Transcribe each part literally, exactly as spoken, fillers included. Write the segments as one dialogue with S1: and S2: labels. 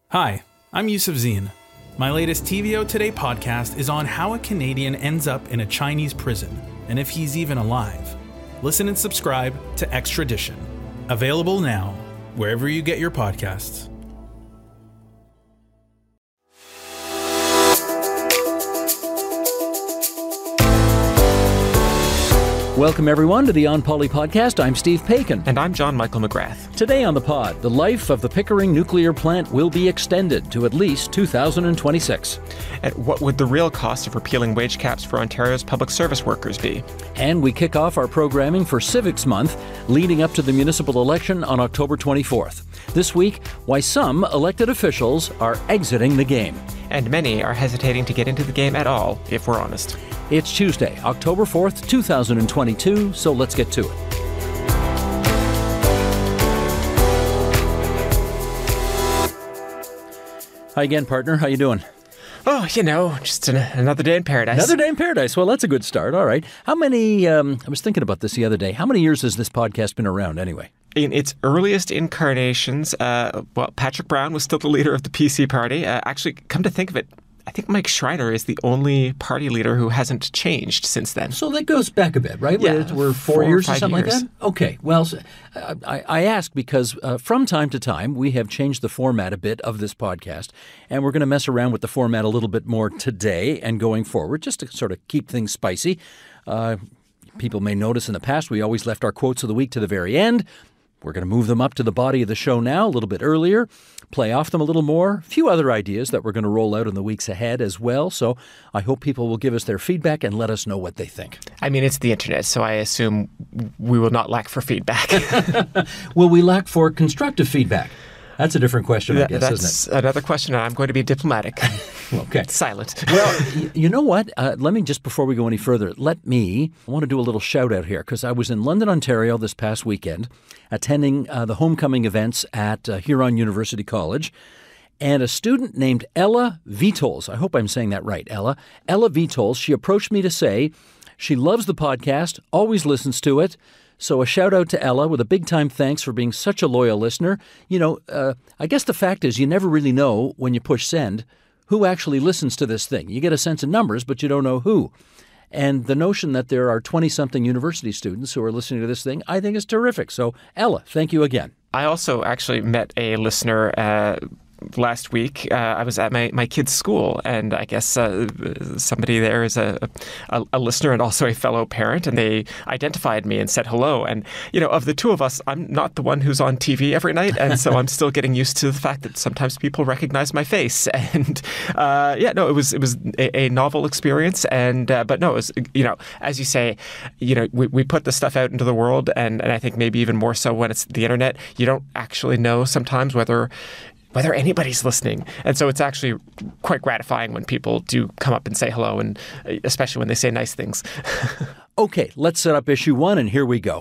S1: Hi, I'm Yusuf Zine. My latest T V O Today podcast is on how a Canadian ends up in a Chinese prison and if he's even alive. Listen and subscribe to Extradition. Available now, wherever you get your podcasts.
S2: Welcome, everyone, to the On Poly podcast. I'm Steve Paikin.
S3: And I'm John Michael McGrath.
S2: Today on the pod, the life of the Pickering nuclear plant will be extended to at least two thousand twenty-six.
S3: And what would the real cost of repealing wage caps for Ontario's public service workers be?
S2: And we kick off our programming for Civics Month, leading up to the municipal election on October twenty-fourth. This week, why some elected officials are exiting the game.
S3: And many are hesitating to get into the game at all, if we're honest.
S2: It's Tuesday, October fourth, two thousand twenty-two, so let's get to it. Hi again, partner. How you doing?
S3: Oh, you know, just an, another day in paradise.
S2: Another day in paradise. Well, that's a good start. All right. How many, um, I was thinking about this the other day. How many years has this podcast been around anyway?
S3: In its earliest incarnations, uh, well, Patrick Brown was still the leader of the P C party. Uh, actually, come to think of it, I think Mike Schreiner is the only party leader who hasn't changed since then.
S2: So that goes back a bit, right?
S3: Yeah,
S2: We're four,
S3: four
S2: years
S3: or
S2: or something
S3: years.
S2: like that? Okay. Well, uh, I, I ask because uh, from time to time, we have changed the format a bit of this podcast, and we're going to mess around with the format a little bit more today and going forward, just to sort of keep things spicy. Uh, people may notice in the past, we always left our quotes of the week to the very end. We're going to move them up to the body of the show now, a little bit earlier, play off them a little more. A few other ideas that we're going to roll out in the weeks ahead as well. So I hope people will give us their feedback and let us know what they think.
S3: I mean, it's the internet, so I assume we will not lack for feedback.
S2: Will we lack for constructive feedback? That's a different question, I
S3: That-
S2: guess,
S3: That's
S2: isn't it?
S3: another question, and I'm going to be diplomatic.
S2: Okay.
S3: Silent.
S2: Well, y- you know what? Uh, let me just, before we go any further, let me, I want to do a little shout out here because I was in London, Ontario this past weekend attending uh, the homecoming events at uh, Huron University College. And a student named Ella Vitols, I hope I'm saying that right, Ella, Ella Vitols, she approached me to say she loves the podcast, always listens to it. So a shout out to Ella with a big time thanks for being such a loyal listener. You know, uh, I guess the fact is you never really know when you push send who actually listens to this thing. You get a sense of numbers, but you don't know who. And the notion that there are twenty-something university students who are listening to this thing, I think is terrific. So Ella, thank you again.
S3: I also actually met a listener uh, last week. Uh, I was at my, my kid's school, and I guess uh, somebody there is a, a a listener and also a fellow parent, and they identified me and said hello. And, you know, of the two of us, I'm not the one who's on T V every night, and so I'm still getting used to the fact that sometimes people recognize my face. And, uh, yeah, no, it was it was a, a novel experience, and uh, but no, it was, you know, as you say, you know, we, we put the stuff out into the world, and, and I think maybe even more so when it's the internet, you don't actually know sometimes whether whether anybody's listening. And so it's actually quite gratifying when people do come up and say hello, and especially when they say nice things.
S2: Okay, let's set up issue one, and here we go.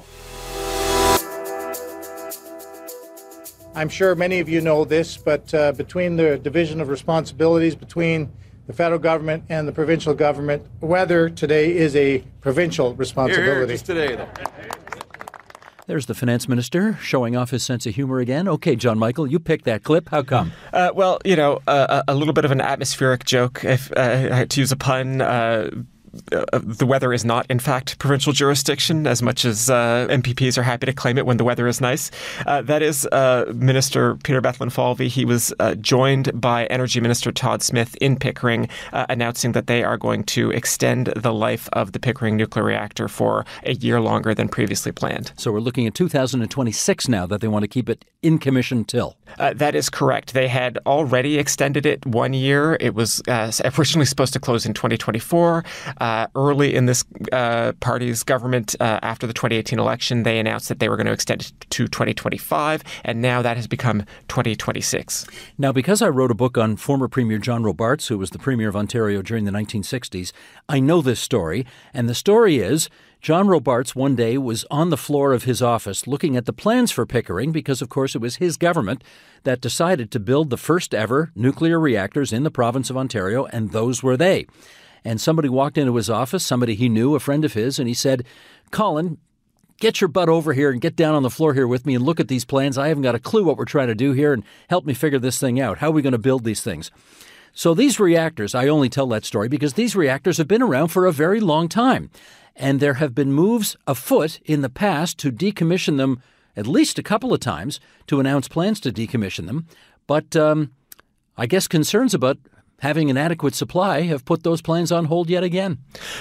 S4: I'm sure many of you know this, but uh, between the division of responsibilities between the federal government and the provincial government, weather today is a provincial responsibility.
S5: Here, here, just today, though.
S2: There's the finance minister showing off his sense of humor again. Okay, John Michael, you picked that clip. How come?
S3: Uh, well, you know, uh, a little bit of an atmospheric joke, if uh, I had to use a pun. Uh, Uh, the weather is not, in fact, provincial jurisdiction, as much as uh, M P Ps are happy to claim it when the weather is nice. Uh, that is uh, Minister Peter Bethlen-Falvey. He was uh, joined by Energy Minister Todd Smith in Pickering, uh, announcing that they are going to extend the life of the Pickering nuclear reactor for a year longer than previously planned.
S2: So we're looking at two thousand twenty-six now that they want to keep it in commission till.
S3: Uh, that is correct. They had already extended it one year. It was uh, originally supposed to close in twenty twenty-four. Uh, early in this uh, party's government, uh, after the twenty eighteen election, they announced that they were going to extend it to twenty twenty-five, and now that has become twenty twenty-six.
S2: Now, because I wrote a book on former Premier John Robarts, who was the Premier of Ontario during the nineteen sixties, I know this story, and the story is John Robarts one day was on the floor of his office looking at the plans for Pickering because, of course, it was his government that decided to build the first ever nuclear reactors in the province of Ontario, and those were they. And somebody walked into his office, somebody he knew, a friend of his, and he said, "Colin, get your butt over here and get down on the floor here with me and look at these plans. I haven't got a clue what we're trying to do here, and help me figure this thing out. How are we going to build these things? So these reactors, I only tell that story because these reactors have been around for a very long time. And there have been moves afoot in the past to decommission them at least a couple of times, to announce plans to decommission them. But um, I guess concerns about having an adequate supply have put those plans on hold yet again.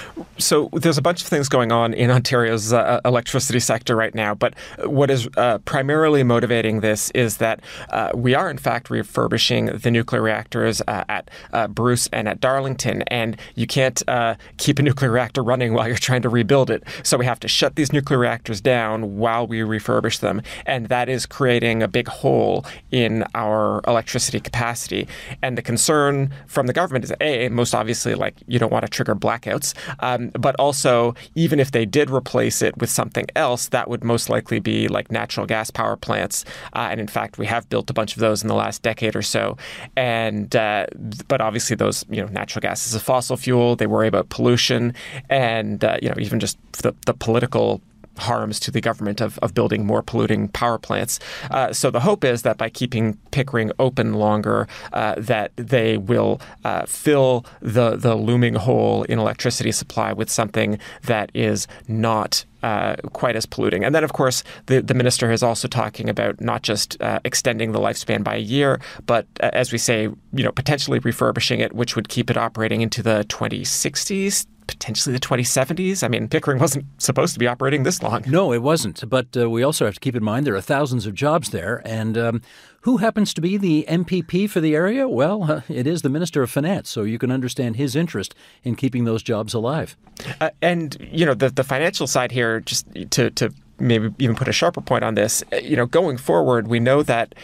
S3: So there's a bunch of things going on in Ontario's uh, electricity sector right now, but what is uh, primarily motivating this is that uh, we are, in fact, refurbishing the nuclear reactors uh, at uh, Bruce and at Darlington, and you can't uh, keep a nuclear reactor running while you're trying to rebuild it. So we have to shut these nuclear reactors down while we refurbish them, and that is creating a big hole in our electricity capacity. And the concern from the government is, A, most obviously, like, you don't want to trigger blackouts, um, but also, even if they did replace it with something else, that would most likely be like natural gas power plants. Uh, and in fact, we have built a bunch of those in the last decade or so. And uh, but obviously, those, you know, natural gas is a fossil fuel. They worry about pollution, and uh, you know, even just the the political harms to the government of, of building more polluting power plants. Uh, so the hope is that by keeping Pickering open longer, uh, that they will uh, fill the, the looming hole in electricity supply with something that is not Uh, quite as polluting. And then, of course, the, the minister is also talking about not just uh, extending the lifespan by a year, but uh, as we say, you know, potentially refurbishing it, which would keep it operating into the twenty sixties, potentially the twenty seventies. I mean, Pickering wasn't supposed to be operating this long.
S2: No, it wasn't. But uh, we also have to keep in mind there are thousands of jobs there. And um, who happens to be the M P P for the area? Well, uh, it is the Minister of Finance, so you can understand his interest in keeping those jobs alive.
S3: Uh, and, you know, the, the financial side here, just to, to maybe even put a sharper point on this, you know, going forward, we know that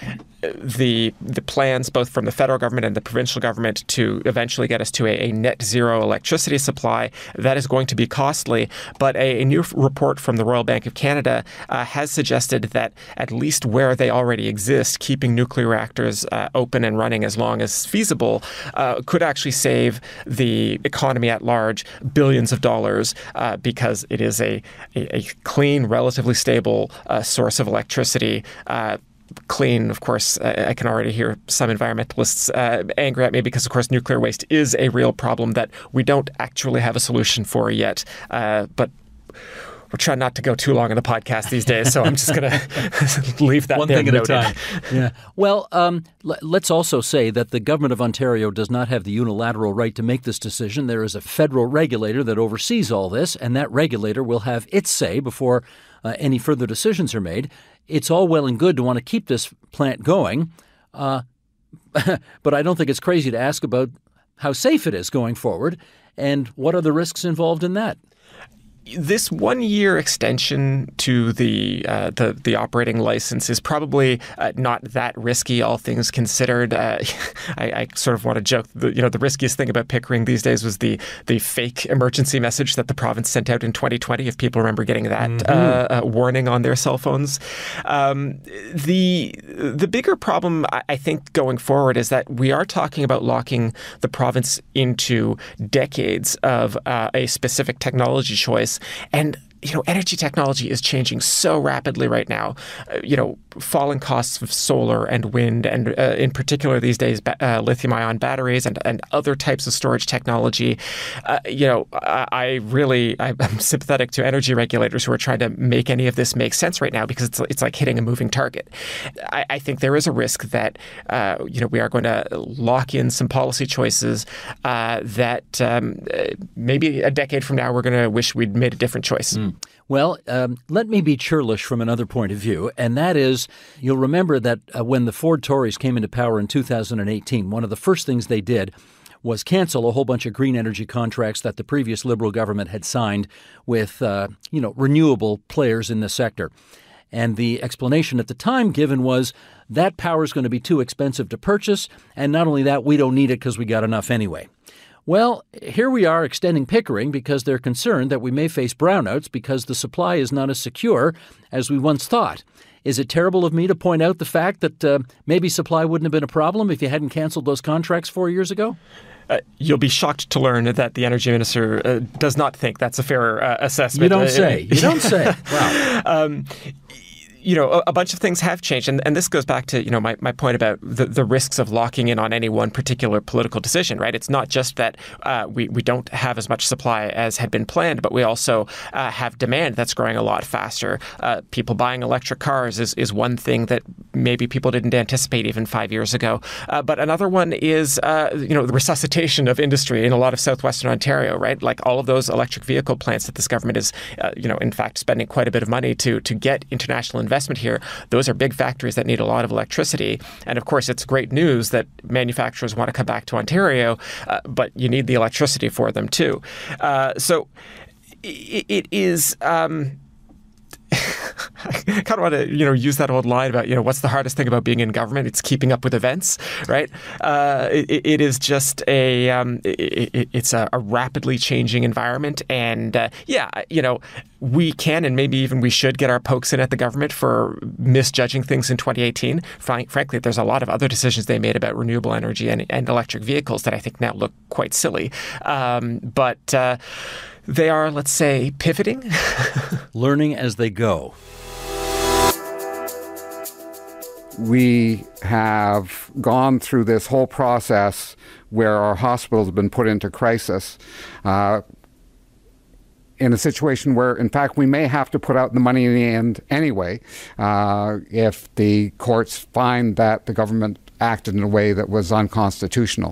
S3: the the plans both from the federal government and the provincial government to eventually get us to a, a net zero electricity supply, that is going to be costly. But a, a new report from the Royal Bank of Canada uh, has suggested that at least where they already exist, keeping nuclear reactors uh, open and running as long as feasible uh, could actually save the economy at large billions of dollars uh, because it is a, a, a clean, relatively stable uh, source of electricity. Uh, Clean, of course, I can already hear some environmentalists uh, angry at me because, of course, nuclear waste is a real problem that we don't actually have a solution for yet. Uh, but we're trying not to go too long on the podcast these days, so I'm just going to leave that
S2: One
S3: there
S2: thing at
S3: noted.
S2: a time. Yeah. Well, um, l- let's also say that the government of Ontario does not have the unilateral right to make this decision. There is a federal regulator that oversees all this, and that regulator will have its say before uh, any further decisions are made. It's all well and good to want to keep this plant going, uh, but I don't think it's crazy to ask about how safe it is going forward and what are the risks involved in that.
S3: This one-year extension to the, uh, the the operating license is probably uh, not that risky, all things considered. Uh, I, I sort of want to joke that, you know, the riskiest thing about Pickering these days was the the fake emergency message that the province sent out in twenty twenty. If people remember getting that mm-hmm. uh, uh, warning on their cell phones, um, the the bigger problem I think going forward is that we are talking about locking the province into decades of uh, a specific technology choice. And, you know, energy technology is changing so rapidly right now. Uh, you know, falling costs of solar and wind, and uh, in particular these days, uh, lithium-ion batteries and, and other types of storage technology. Uh, you know, I, I really I'm sympathetic to energy regulators who are trying to make any of this make sense right now because it's it's like hitting a moving target. I, I think there is a risk that uh, you know we are going to lock in some policy choices uh, that um, maybe a decade from now we're going to wish we'd made a different choice. Mm.
S2: Well, um, let me be churlish from another point of view, and that is, you'll remember that uh, when the Ford Tories came into power in two thousand eighteen, one of the first things they did was cancel a whole bunch of green energy contracts that the previous Liberal government had signed with, uh, you know, renewable players in the sector. And the explanation at the time given was that power is going to be too expensive to purchase, and not only that, we don't need it because we got enough anyway. Well, here we are extending Pickering because they're concerned that we may face brownouts because the supply is not as secure as we once thought. is it terrible of me to point out the fact that uh, maybe supply wouldn't have been a problem if you hadn't canceled those contracts four years ago?
S3: Uh, you'll be shocked to learn that the energy minister uh, does not think that's a fair uh, assessment.
S2: You don't say. You don't say. Wow. Um,
S3: You know, a, a bunch of things have changed. And, and this goes back to, you know, my, my point about the, the risks of locking in on any one particular political decision, right? It's not just that uh, we, we don't have as much supply as had been planned, but we also uh, have demand that's growing a lot faster. Uh, people buying electric cars is, is one thing that maybe people didn't anticipate even five years ago. Uh, but another one is, uh, you know, the resuscitation of industry in a lot of southwestern Ontario, right? Like all of those electric vehicle plants that this government is, uh, you know, in fact, spending quite a bit of money to, to get international investment investment here. Those are big factories that need a lot of electricity. And of course, it's great news that manufacturers want to come back to Ontario, uh, but you need the electricity for them too. Uh, so it, it is... Um, I kind of want to, you know, use that old line about, you know, what's the hardest thing about being in government? It's keeping up with events, right? Uh, it, it is just a, um, it, it, it's a, a rapidly changing environment. And uh, yeah, you know, we can and maybe even we should get our pokes in at the government for misjudging things in twenty eighteen. Frank, frankly, there's a lot of other decisions they made about renewable energy and, and electric vehicles that I think now look quite silly. Um, but uh, they are, let's say, pivoting.
S2: Learning as they go.
S5: We have gone through this whole process where our hospitals have been put into crisis uh, in a situation where, in fact, we may have to put out the money in the end anyway uh, if the courts find that the government acted in a way that was unconstitutional.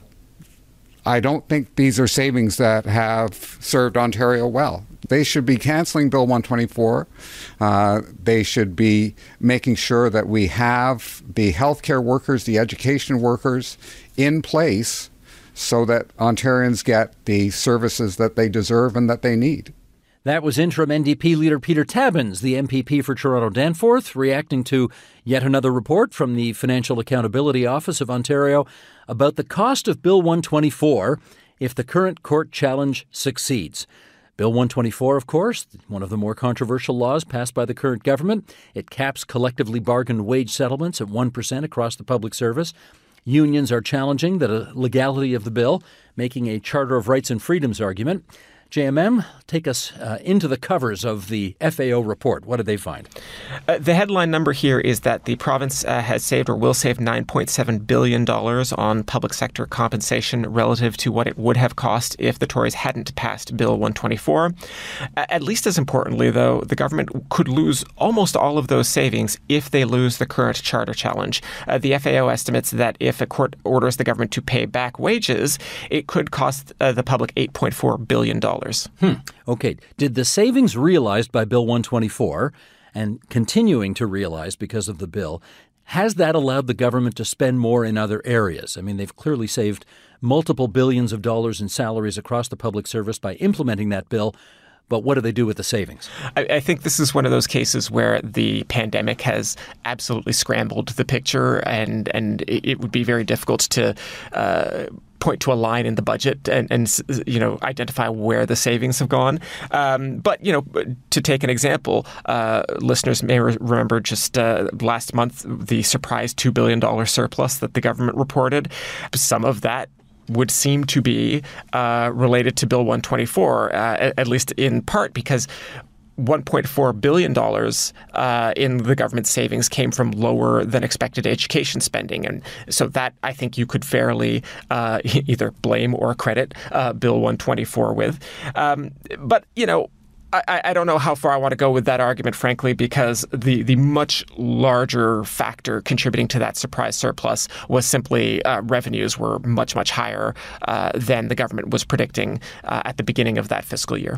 S5: I don't think these are savings that have served Ontario well. They should be cancelling Bill one twenty-four. Uh, they should be making sure that we have the healthcare workers, the education workers in place so that Ontarians get the services that they deserve and that they need.
S2: That was interim N D P leader Peter Tabuns, the M P P for Toronto Danforth, reacting to yet another report from the Financial Accountability Office of Ontario about the cost of Bill one twenty-four if the current court challenge succeeds. Bill one twenty-four, of course, one of the more controversial laws passed by the current government. It caps collectively bargained wage settlements at one percent across the public service. Unions are challenging the legality of the bill, making a Charter of Rights and Freedoms argument. J M M, take us uh, into the covers of the F A O report. What did they find?
S3: Uh, the headline number here is that the province uh, has saved or will save nine point seven billion dollars on public sector compensation relative to what it would have cost if the Tories hadn't passed Bill one twenty-four. Uh, at least as importantly, though, the government could lose almost all of those savings if they lose the current charter challenge. Uh, the F A O estimates that if a court orders the government to pay back wages, it could cost uh, the public eight point four billion dollars.
S2: Hmm. Okay. Did the savings realized by Bill one twenty-four and continuing to realize because of the bill, has that allowed the government to spend more in other areas? I mean, they've clearly saved multiple billions of dollars in salaries across the public service by implementing that bill. But what do they do with the savings?
S3: I, I think this is one of those cases where the pandemic has absolutely scrambled the picture, and, and it, it would be very difficult to uh, point to a line in the budget and, and you know, identify where the savings have gone. Um, but, you know, to take an example, uh, listeners may re- remember just uh, last month the surprise two billion dollars surplus that the government reported. Some of that would seem to be uh, related to Bill one twenty-four, uh, at, at least in part because one point four billion dollars uh, in the government savings came from lower than expected education spending. And so that I think you could fairly uh, either blame or credit uh, Bill one twenty-four with. Um, but, you know, I, I don't know how far I want to go with that argument, frankly, because the, the much larger factor contributing to that surprise surplus was simply uh, revenues were much, much higher uh, than the government was predicting uh, at the beginning of that fiscal year.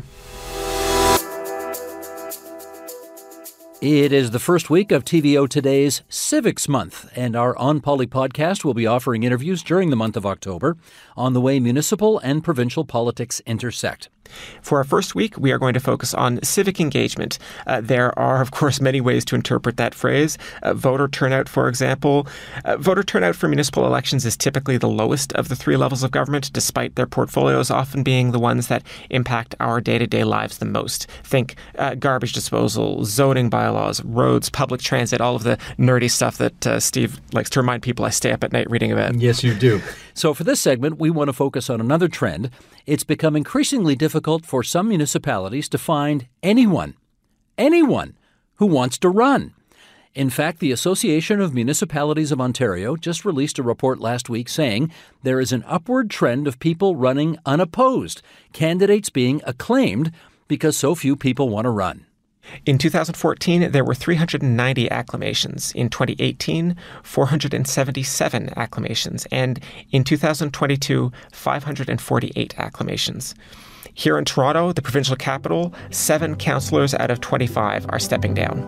S2: It is the first week of T V O Today's Civics Month, and our On Poly podcast will be offering interviews during the month of October on the way municipal and provincial politics intersect.
S3: For our first week, we are going to focus on civic engagement. Uh, there are, of course, many ways to interpret that phrase. Uh, voter turnout, for example. Uh, voter turnout for municipal elections is typically the lowest of the three levels of government, despite their portfolios often being the ones that impact our day-to-day lives the most. Think uh, garbage disposal, zoning bylaws, roads, public transit, all of the nerdy stuff that uh, Steve likes to remind people I stay up at night reading about.
S2: Yes, you do. So for this segment, we want to focus on another trend. It's become increasingly difficult for some municipalities to find anyone, anyone who wants to run. In fact, the Association of Municipalities of Ontario just released a report last week saying there is an upward trend of people running unopposed, candidates being acclaimed because so few people want to run.
S3: In two thousand fourteen, there were three hundred ninety acclamations. In twenty eighteen, four hundred seventy-seven acclamations. And in two thousand twenty-two, five hundred forty-eight acclamations. Here in Toronto, the provincial capital, seven councillors out of twenty-five are stepping down.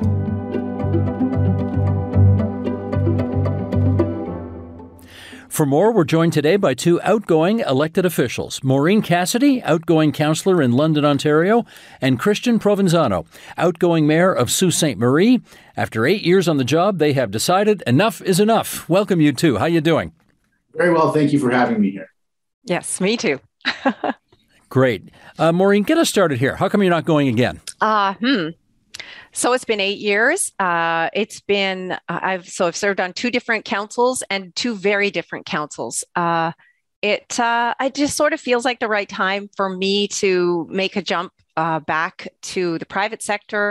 S2: For more, we're joined today by two outgoing elected officials, Maureen Cassidy, outgoing councillor in London, Ontario, and Christian Provenzano, outgoing mayor of Sault Ste. Marie. After eight years on the job, they have decided enough is enough. Welcome, you two. How you doing?
S6: Very well. Thank you for having me here.
S7: Yes, me too.
S2: Great. Uh, Maureen, get us started here. How come you're not going again?
S7: Uh, hmm. So it's been eight years. Uh, it's been, uh, I've, so I've served on two different councils and two very different councils. Uh, it, uh, it just sort of feels like the right time for me to make a jump uh, back to the private sector.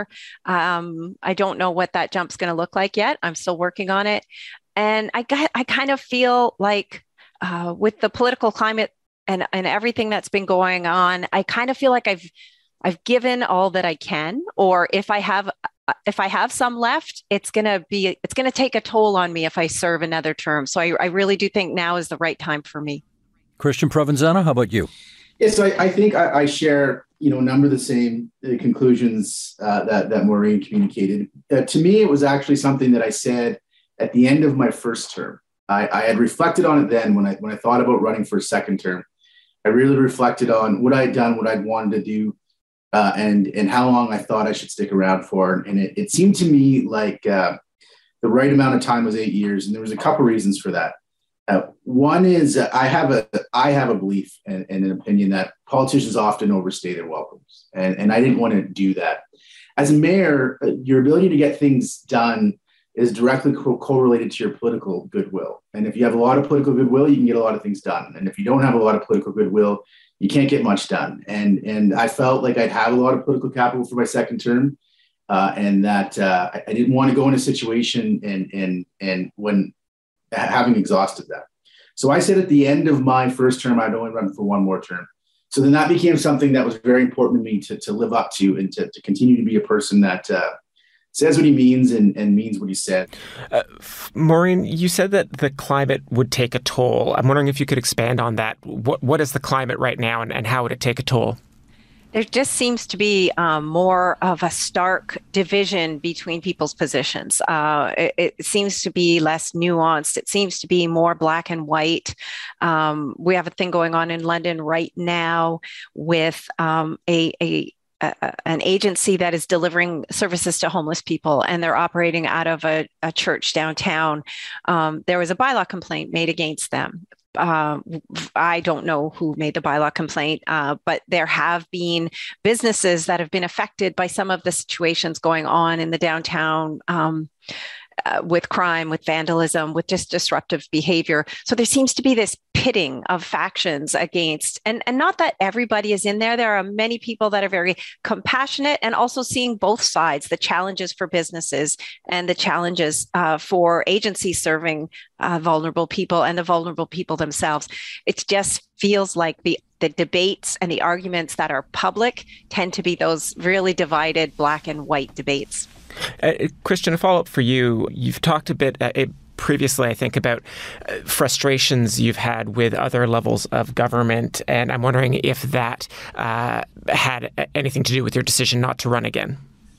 S7: Um, I don't know what that jump's going to look like yet. I'm still working on it. And I got, I kind of feel like uh, with the political climate and, and everything that's been going on, I kind of feel like I've, I've given all that I can, or if I have, if I have some left, it's going to be, it's going to take a toll on me if I serve another term. So I, I really do think now is the right time for me.
S2: Christian Provenzano, how about you?
S6: Yes, so I, I think I, I share, you know, a number of the same uh, conclusions uh, that, that Maureen communicated. Uh, to me, it was actually something that I said at the end of my first term. I, I had reflected on it then when I, when I thought about running for a second term. I really reflected on what I had done, what I'd wanted to do, Uh, and and how long I thought I should stick around for. And it, it seemed to me like uh, the right amount of time was eight years. And there was a couple reasons for that. Uh, one is uh, I have a I have a belief and, and an opinion that politicians often overstay their welcomes. And, and I didn't want to do that. As a mayor, uh, your ability to get things done is directly co- correlated to your political goodwill. And if you have a lot of political goodwill, you can get a lot of things done. And if you don't have a lot of political goodwill, you can't get much done. And and I felt like I'd have a lot of political capital for my second term, uh, and that uh, I, I didn't want to go in a situation and and and when having exhausted that. So I said at the end of my first term, I'd only run for one more term. So then that became something that was very important to me to, to live up to and to, to continue to be a person that uh, says what he means and, and means what he said.
S3: Uh, Maureen, you said that the climate would take a toll. I'm wondering if you could expand on that. What What is the climate right now, and, and how would it take a toll?
S7: There just seems to be um, more of a stark division between people's positions. Uh, it, it seems to be less nuanced. It seems to be more black and white. Um, we have a thing going on in London right now with um, a, a Uh, an agency that is delivering services to homeless people, and they're operating out of a, a church downtown. Um, there was a bylaw complaint made against them. Uh, I don't know who made the bylaw complaint, uh, but there have been businesses that have been affected by some of the situations going on in the downtown um, uh, with crime, with vandalism, with just disruptive behavior. So there seems to be this pitting of factions against, and, and not that everybody is in there. There are many people that are very compassionate and also seeing both sides, the challenges for businesses and the challenges uh, for agencies serving uh, vulnerable people and the vulnerable people themselves. It just feels like the the debates and the arguments that are public tend to be those really divided black and white debates.
S3: Uh, Christian, a follow-up for you. You've talked a bit uh, previously, I think, about uh, frustrations you've had with other levels of government, and I'm wondering if that uh, had anything to do with your decision not to run again.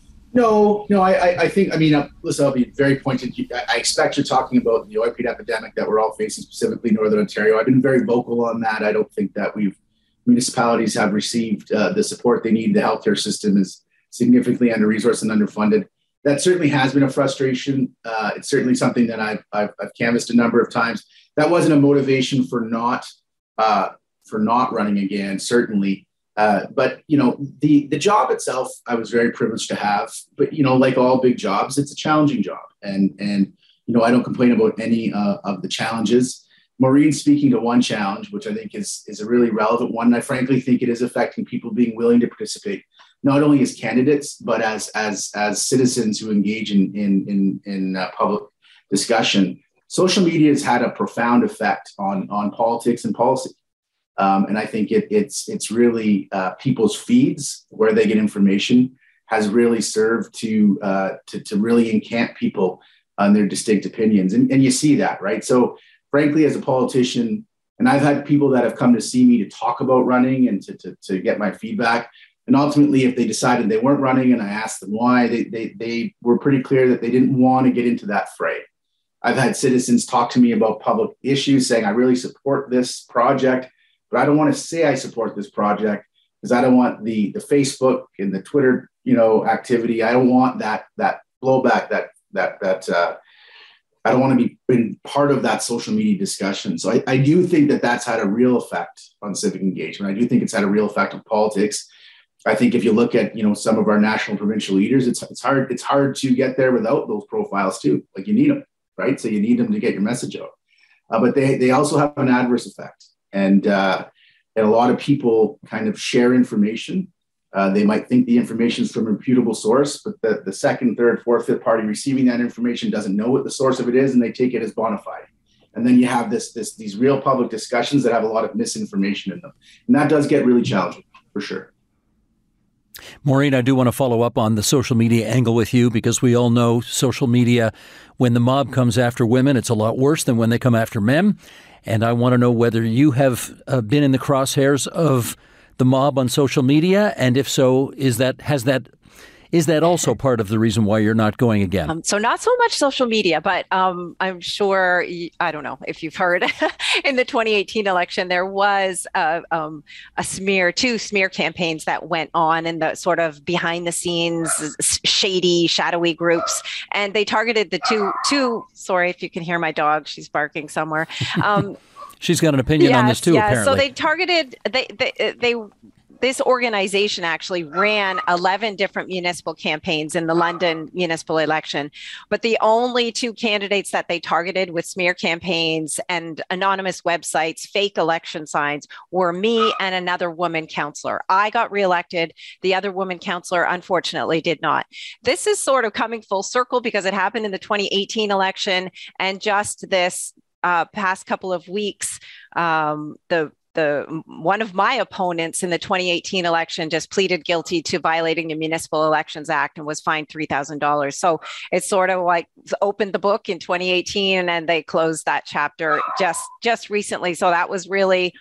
S6: No, no, I, I think, I mean, uh, listen, I'll be very pointed. I expect you're talking about the opioid epidemic that we're all facing, specifically Northern Ontario. I've been very vocal on that. I don't think that we've municipalities have received uh, the support they need. The healthcare system is significantly under-resourced and underfunded. That certainly has been a frustration. Uh, it's certainly something that I've, I've, I've canvassed a number of times. That wasn't a motivation for not uh, for not running again, certainly. Uh, but, you know, the, the job itself, I was very privileged to have. But, you know, like all big jobs, it's a challenging job. And, and you know, I don't complain about any uh, of the challenges. Maureen's speaking to one challenge, which I think is, is a really relevant one. And I frankly think it is affecting people being willing to participate, not only as candidates, but as, as, as citizens who engage in, in, in, in uh, public discussion. Social media has had a profound effect on, on politics and policy. Um, and I think it, it's it's really uh, people's feeds where they get information has really served to uh, to, to really encamp people on their distinct opinions. And, and you see that, right? So frankly, as a politician, and I've had people that have come to see me to talk about running and to, to, to get my feedback. And ultimately, if they decided they weren't running and I asked them why, they, they, they were pretty clear that they didn't want to get into that fray. I've had citizens talk to me about public issues saying, I really support this project, but I don't want to say I support this project because I don't want the, the Facebook and the Twitter, you know, activity. I don't want that, that blowback, that, that, that, uh, I don't want to be in part of that social media discussion. So I, I do think that that's had a real effect on civic engagement. I do think it's had a real effect on politics. I think if you look at, you know, some of our national and provincial leaders, it's, it's hard, it's hard to get there without those profiles too. Like you need them, right? So you need them to get your message out. Uh, but they, they also have an adverse effect. And, uh, and a lot of people kind of share information. Uh, they might think the information is from a reputable source, but the, the second, third, fourth, fifth party receiving that information doesn't know what the source of it is, and they take it as bona fide. And then you have this, this, these real public discussions that have a lot of misinformation in them. And that does get really challenging, for sure.
S2: Maureen, I do want to follow up on the social media angle with you because we all know social media, when the mob comes after women, it's a lot worse than when they come after men. And I want to know whether you have uh, been in the crosshairs of the mob on social media, and if so, is that has that is that also part of the reason why you're not going again?
S7: Um, so not so much social media, but um, I'm sure, I don't know if you've heard, in the twenty eighteen election, there was a, um, a smear, two smear campaigns that went on in the sort of behind the scenes, shady, shadowy groups. And they targeted the two, two, sorry if you can hear my dog, she's barking somewhere. Um,
S2: She's got an opinion
S7: yes,
S2: on this too,
S7: yeah.
S2: apparently.
S7: So they targeted, they, they, they, this organization actually ran eleven different municipal campaigns in the London municipal election, but the only two candidates that they targeted with smear campaigns and anonymous websites, fake election signs, were me and another woman councillor. I got reelected. The other woman councillor, unfortunately, did not. This is sort of coming full circle because it happened in the twenty eighteen election, and just this uh, past couple of weeks, um, the The, one of my opponents in the twenty eighteen election just pleaded guilty to violating the Municipal Elections Act and was fined three thousand dollars. So it's sort of like opened the book in twenty eighteen and they closed that chapter just, just recently. So that was really,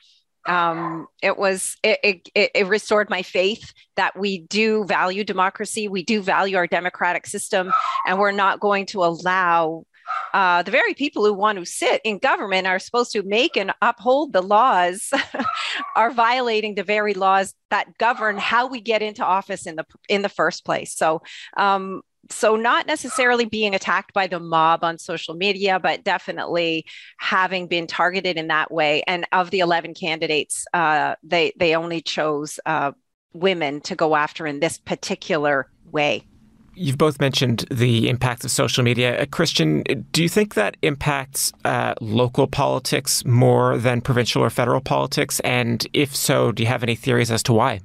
S7: um, it was, it, it, it restored my faith that we do value democracy. We do value our democratic system, and we're not going to allow Uh, the very people who want to sit in government are supposed to make and uphold the laws are violating the very laws that govern how we get into office in the in the first place. So, um, so not necessarily being attacked by the mob on social media, but definitely having been targeted in that way. And of the eleven candidates, uh, they they only chose uh, women to go after in this particular way.
S3: You've both mentioned the impacts of social media. Uh, Christian, do you think that impacts uh, local politics more than provincial or federal politics? And if so, do you have any theories as to why?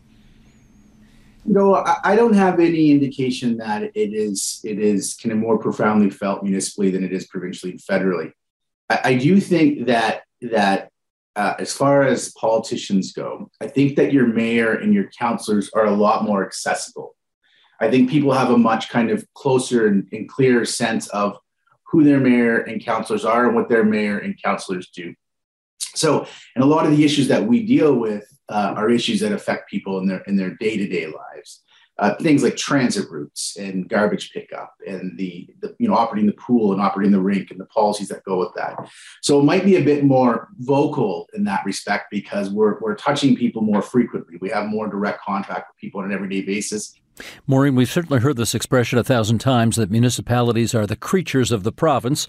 S6: No, I don't have any indication that it is it is kind of more profoundly felt municipally than it is provincially and federally. I, I do think that that uh, as far as politicians go, I think that your mayor and your councillors are a lot more accessible. I think people have a much kind of closer and, and clearer sense of who their mayor and councillors are and what their mayor and councillors do. So, and a lot of the issues that we deal with uh, are issues that affect people in their in their day-to-day lives. uh, things like transit routes and garbage pickup and the, the, you know, operating the pool and operating the rink and the policies that go with that. So it might be a bit more vocal in that respect because we're, we're touching people more frequently. We have more direct contact with people on an everyday basis.
S2: Maureen, we've certainly heard this expression a thousand times that municipalities are the creatures of the province.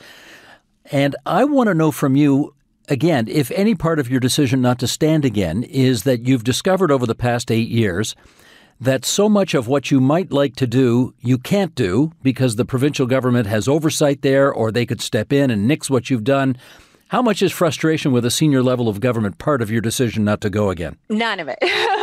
S2: And I want to know from you, again, if any part of your decision not to stand again is that you've discovered over the past eight years that so much of what you might like to do, you can't do because the provincial government has oversight there or they could step in and nix what you've done. How much is frustration with a senior level of government part of your decision not to go again?
S7: None of it.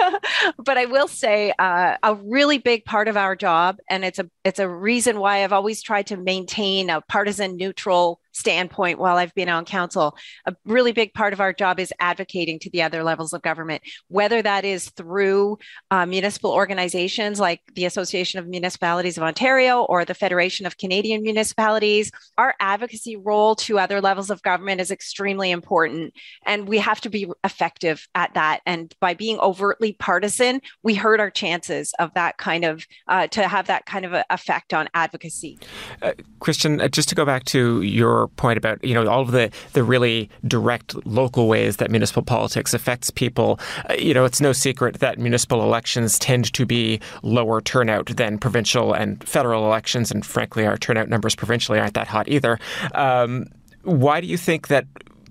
S7: But I will say uh, a really big part of our job, and it's a it's a reason why I've always tried to maintain a partisan neutral standpoint while I've been on council. A really big part of our job is advocating to the other levels of government, whether that is through uh, municipal organizations like the Association of Municipalities of Ontario or the Federation of Canadian Municipalities. Our advocacy role to other levels of government is extremely important, and we have to be effective at that. And by being overtly partisan, we hurt our chances of that kind of, uh, to have that kind of a effect on advocacy.
S3: Uh, Christian, uh, just to go back to your point about, you know, all of the, the really direct local ways that municipal politics affects people, uh, you know, it's no secret that municipal elections tend to be lower turnout than provincial and federal elections. And frankly, our turnout numbers provincially aren't that hot either. Um, why do you think that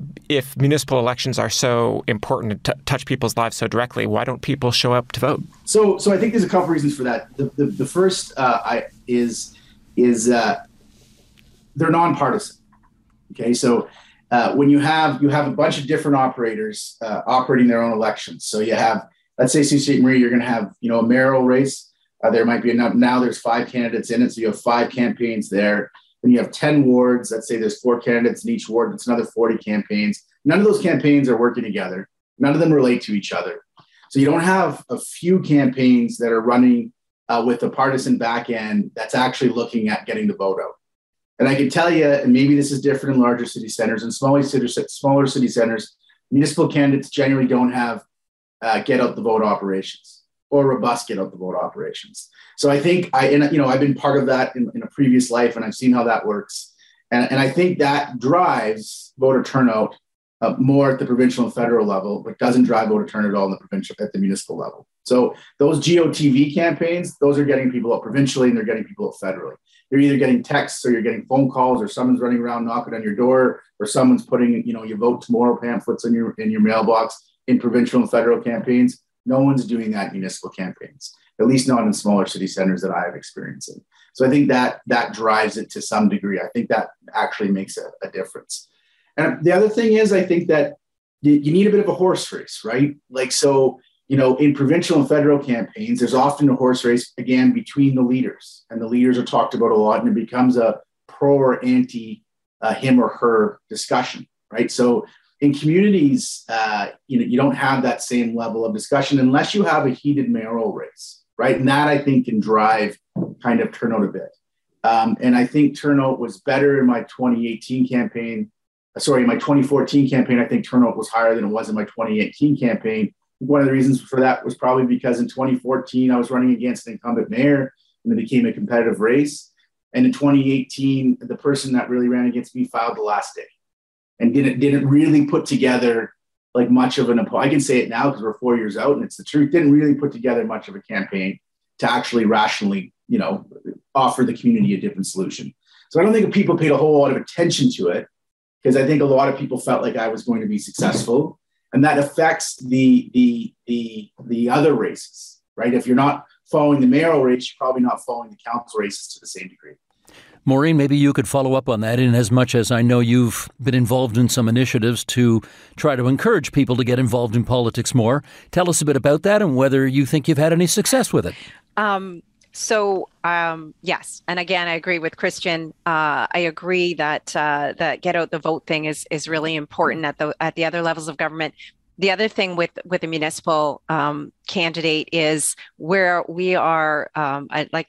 S3: if municipal elections are so important and t- touch people's lives so directly, why don't people show up to vote?
S6: So, so I think there's a couple reasons for that. The the, the first uh, I, is is uh, they're nonpartisan. Okay, so uh, when you have you have a bunch of different operators uh, operating their own elections. So you have, let's say, Sault Ste. Marie, you're going to have, you know, a mayoral race. Uh, there might be enough. Now there's five candidates in it, so you have five campaigns there. Then you have ten wards. Let's say there's four candidates in each ward. That's another forty campaigns. None of those campaigns are working together. None of them relate to each other. So you don't have a few campaigns that are running uh, with a partisan back end that's actually looking at getting the vote out. And I can tell you, and maybe this is different in larger city centers and smaller city, smaller city centers, municipal candidates generally don't have uh, get out the vote operations or robust get out the vote operations. So I think I, and, you know, I've been part of that in, in a previous life, and I've seen how that works. And, and I think that drives voter turnout uh, more at the provincial and federal level, but doesn't drive voter turnout at all in the provincial, at the municipal level. So those G O T V campaigns, those are getting people out provincially and they're getting people out federally. You're either getting texts or you're getting phone calls or someone's running around knocking on your door or someone's putting, you know, your vote tomorrow pamphlets in your in your mailbox in provincial and federal campaigns. No one's doing that in municipal campaigns, at least not in smaller city centers that I have experience in. So I think that that drives it to some degree. I think that actually makes a, a difference. And the other thing is, I think that you, you need a bit of a horse race, right? Like, so, you know, in provincial and federal campaigns, there's often a horse race, again, between the leaders. And the leaders are talked about a lot, and it becomes a pro or anti uh, him or her discussion, right? So in communities, uh, you know, you don't have that same level of discussion unless you have a heated mayoral race, right? And that, I think, can drive kind of turnout a bit. Um, and I think turnout was better in my twenty eighteen campaign. Sorry, in my twenty fourteen campaign, I think turnout was higher than it was in my twenty eighteen campaign. One of the reasons for that was probably because in twenty fourteen, I was running against an incumbent mayor, and it became a competitive race. And in twenty eighteen, the person that really ran against me filed the last day and didn't didn't really put together like much of an, I can say it now because we're four years out and it's the truth, didn't really put together much of a campaign to actually rationally, you know, offer the community a different solution. So I don't think people paid a whole lot of attention to it because I think a lot of people felt like I was going to be successful. And that affects the, the, the, the other races, right? If you're not following the mayoral race, you're probably not following the council races to the same degree.
S2: Maureen, maybe you could follow up on that in as much as I know you've been involved in some initiatives to try to encourage people to get involved in politics more. Tell us a bit about that and whether you think you've had any success with it.
S7: Um, so, um, yes. And again, I agree with Christian. Uh, I agree that uh, that get out the vote thing is is really important at the at the other levels of government. The other thing with with a municipal um, candidate is where we are, um, I, like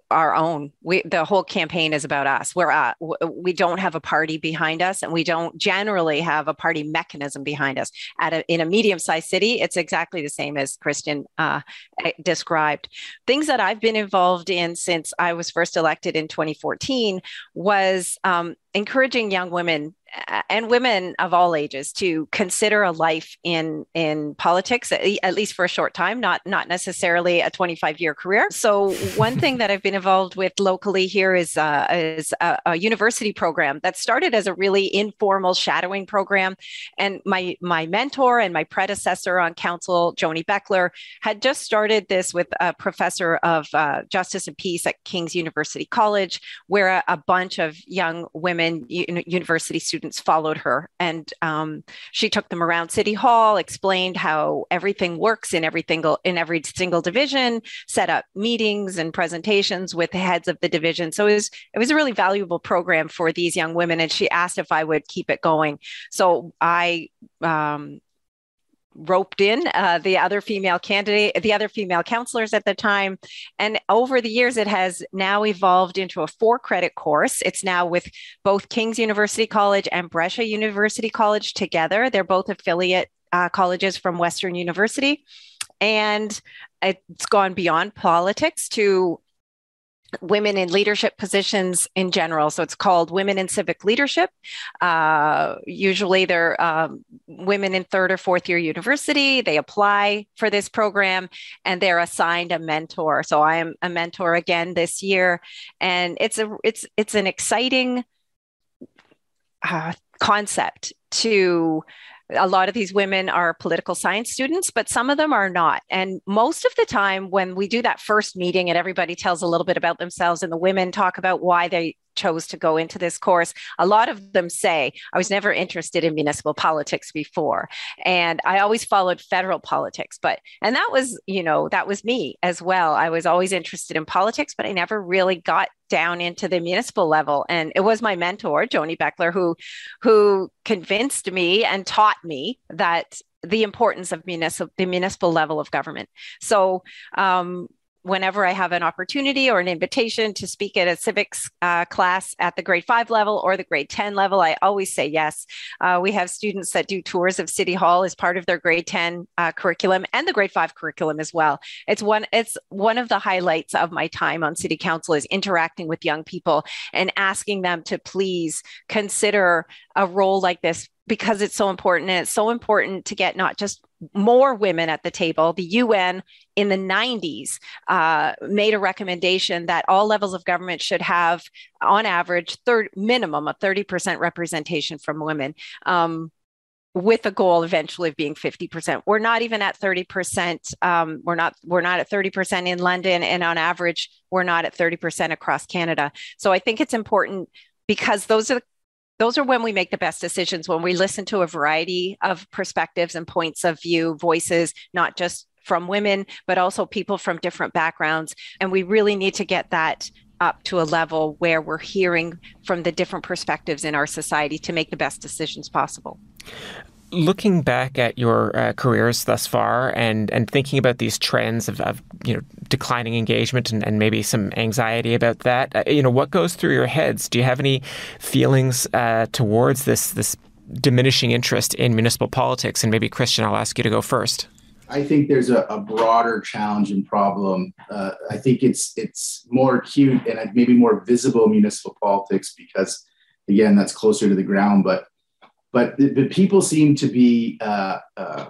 S7: our own. We, the whole campaign is about us. We're uh, we don't have a party behind us, and we don't generally have a party mechanism behind us. At a, in a medium-sized city, it's exactly the same as Christian uh, described. Things that I've been involved in since I was first elected in twenty fourteen was um, encouraging young women and women of all ages to consider a life in in politics, at least for a short time, not not necessarily a twenty-five year career. So one thing that I've been involved with locally here is, uh, is a, a university program that started as a really informal shadowing program. And my my mentor and my predecessor on council, Joni Beckler, had just started this with a professor of uh, justice and peace at King's University College, where a, a bunch of young women, u- university students, followed her, and um, she took them around City Hall, explained how everything works in every single in every single division, set up meetings and presentations with the heads of the division. So it was it was a really valuable program for these young women, and she asked if I would keep it going. So I um, roped in uh, the other female candidate, the other female counselors at the time. And over the years, it has now evolved into a four credit course. It's now with both King's University College and Brescia University College together. They're both affiliate uh, colleges from Western University. And it's gone beyond politics to women in leadership positions in general. So it's called Women in Civic Leadership. Uh, usually they're um, women in third or fourth year university. They apply for this program and they're assigned a mentor. So I am a mentor again this year. And it's a it's it's an exciting uh, concept to a lot of these women are political science students, but some of them are not. And most of the time when we do that first meeting and everybody tells a little bit about themselves and the women talk about why they chose to go into this course, a lot of them say, I was never interested in municipal politics before. And I always followed federal politics, but, and that was, you know, that was me as well. I was always interested in politics, but I never really got down into the municipal level. And it was my mentor, Joni Beckler, who, who convinced me and taught me that the importance of municipal, the municipal level of government. So, um, whenever I have an opportunity or an invitation to speak at a civics uh, class at the grade five level or the grade ten level, I always say yes. Uh, we have students that do tours of City Hall as part of their grade ten uh, curriculum and the grade five curriculum as well. It's one, it's one of the highlights of my time on City Council is interacting with young people and asking them to please consider a role like this, because it's so important. And it's so important to get not just more women at the table. The U N in the nineties uh, made a recommendation that all levels of government should have, on average, third minimum of thirty percent representation from women, um, with a goal eventually of being fifty percent. We're not even at thirty percent. Um, we're not we're not at thirty percent in London, and on average, we're not at thirty percent across Canada. So I think it's important because those are Those are when we make the best decisions, when we listen to a variety of perspectives and points of view, voices, not just from women, but also people from different backgrounds. And we really need to get that up to a level where we're hearing from the different perspectives in our society to make the best decisions possible.
S3: Looking back at your uh, careers thus far and, and thinking about these trends of, of you know declining engagement and, and maybe some anxiety about that, uh, you know what goes through your heads? Do you have any feelings uh, towards this this diminishing interest in municipal politics? And maybe Christian, I'll ask you to go first.
S6: I think there's a, a broader challenge and problem. Uh, I think it's it's more acute and maybe more visible in municipal politics because, again, that's closer to the ground, but. But the, the people seem to be, uh, uh,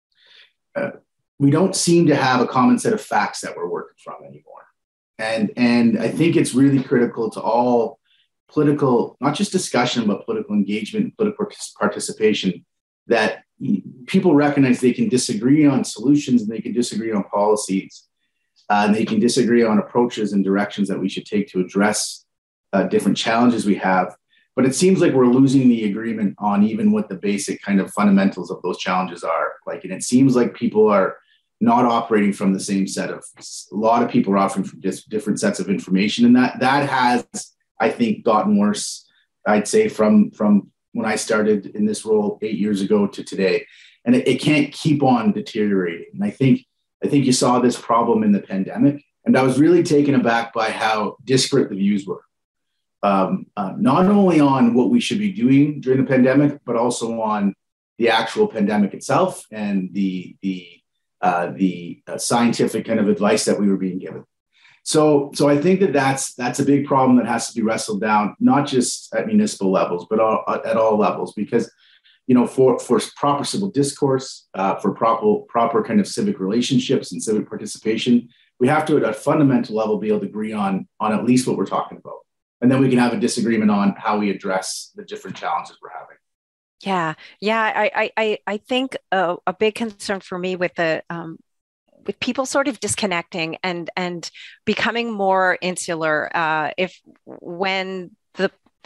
S6: uh, we don't seem to have a common set of facts that we're working from anymore. And, and I think it's really critical to all political, not just discussion, but political engagement, political participation, that people recognize they can disagree on solutions and they can disagree on policies, uh, and they can disagree on approaches and directions that we should take to address uh, different challenges we have. But it seems like we're losing the agreement on even what the basic kind of fundamentals of those challenges are. Like, and it seems like people are not operating from the same set of, a lot of people are offering from just different sets of information. And that, that has, I think, gotten worse, I'd say, from, from when I started in this role eight years ago to today. And it, it can't keep on deteriorating. And I think, I think you saw this problem in the pandemic. And I was really taken aback by how disparate the views were, um, uh, not only on what we should be doing during the pandemic, but also on the actual pandemic itself and the, the, uh, the uh, scientific kind of advice that we were being given. So, so I think that that's that's a big problem that has to be wrestled down, not just at municipal levels, but all, at all levels, because, you know, for, for proper civil discourse, uh, for proper proper kind of civic relationships and civic participation, we have to, at a fundamental level, be able to agree on on at least what we're talking about, and then we can have a disagreement on how we address the different challenges we're having.
S7: Yeah, yeah, I I I think a, a big concern for me with the um, with people sort of disconnecting and and becoming more insular. Uh, if when the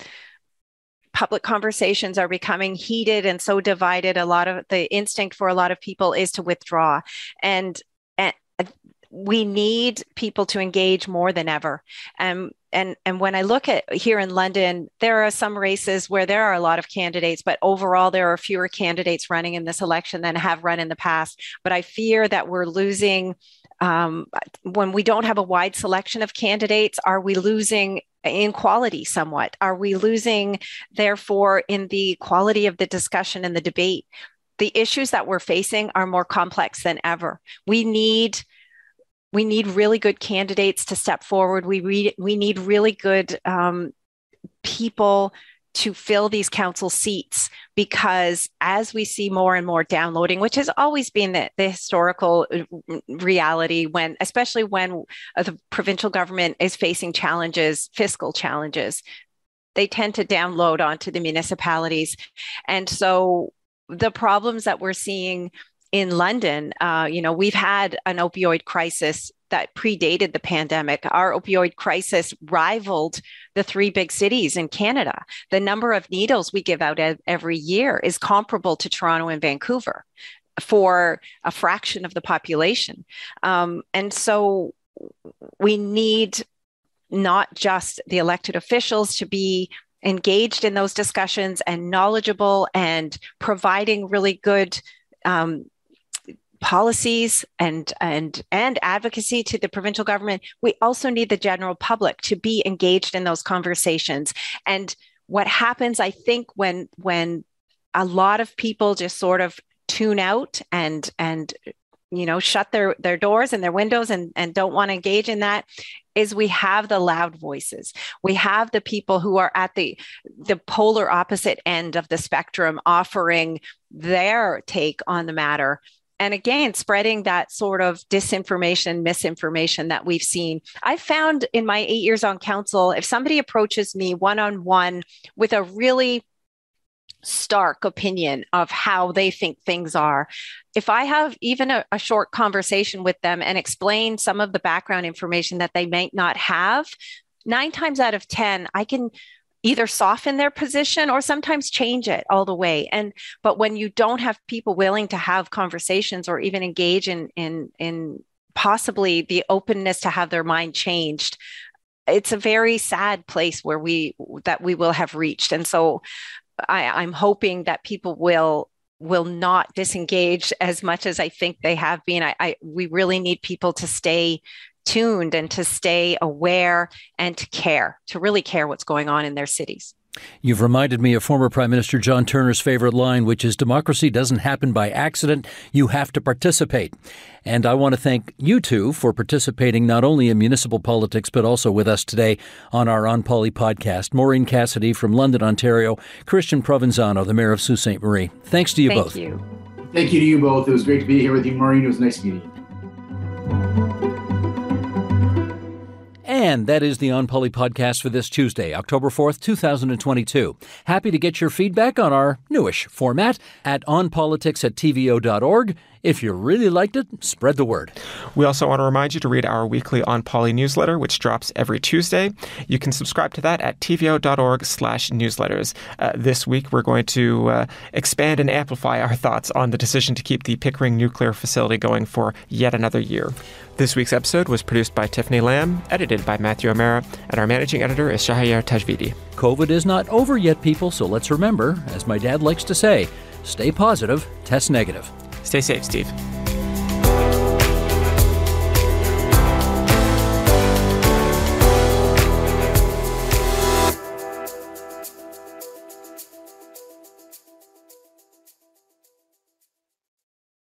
S7: public conversations are becoming heated and so divided, a lot of the instinct for a lot of people is to withdraw, and and we need people to engage more than ever. Um, and and when I look at here in London, there are some races where there are a lot of candidates, but overall there are fewer candidates running in this election than have run in the past. But I fear that we're losing, um, when we don't have a wide selection of candidates, are we losing in quality somewhat? Are we losing, therefore, in the quality of the discussion and the debate? The issues that we're facing are more complex than ever. We need We need really good candidates to step forward. We re- we need really good um, people to fill these council seats, because as we see more and more downloading, which has always been the, the historical reality, when, especially when the provincial government is facing challenges, fiscal challenges, they tend to download onto the municipalities. And so the problems that we're seeing in London, uh, you know, we've had an opioid crisis that predated the pandemic. Our opioid crisis rivaled the three big cities in Canada. The number of needles we give out every year is comparable to Toronto and Vancouver for a fraction of the population. Um, and so we need not just the elected officials to be engaged in those discussions and knowledgeable and providing really good um, policies and and and advocacy to the provincial government. We also need the general public to be engaged in those conversations. And what happens, I think, when when a lot of people just sort of tune out and and you know shut their their doors and their windows and and don't want to engage in that, is we have the loud voices. We have the people who are at the the polar opposite end of the spectrum offering their take on the matter. And again, spreading that sort of disinformation, misinformation that we've seen. I found in my eight years on council, if somebody approaches me one-on-one with a really stark opinion of how they think things are, if I have even a, a short conversation with them and explain some of the background information that they might not have, nine times out of ten, I can either soften their position or sometimes change it all the way. And but when you don't have people willing to have conversations or even engage in in in possibly the openness to have their mind changed, it's a very sad place where we that we will have reached. And so I, I'm hoping that people will will not disengage as much as I think they have been. I, I we really need people to stay tuned and to stay aware and to care, to really care what's going on in their cities.
S2: You've reminded me of former Prime Minister John Turner's favorite line, which is, democracy doesn't happen by accident. You have to participate. And I want to thank you two for participating not only in municipal politics, but also with us today on our On Poly podcast. Maureen Cassidy from London, Ontario, Christian Provenzano, the Mayor of Sault Ste. Marie. Thanks to you
S7: thank
S2: both.
S7: Thank you.
S6: Thank you to you both. It was great to be here with you, Maureen. It was nice meeting you.
S2: And that is the On Poly podcast for this Tuesday, October fourth, twenty twenty-two. Happy to get your feedback on our newish format at onpolitics at t v o dot org. If you really liked it, spread the word.
S3: We also want to remind you to read our weekly On Poly newsletter, which drops every Tuesday. You can subscribe to that at t v o dot org slash newsletters. Uh, this week, we're going to uh, expand and amplify our thoughts on the decision to keep the Pickering nuclear facility going for yet another year. This week's episode was produced by Tiffany Lamb, edited by Matthew O'Mara, and our managing editor is Shahayar Tajvidi.
S2: COVID is not over yet, people, so let's remember, as my dad likes to say, stay positive, test negative.
S3: Stay safe, Steve.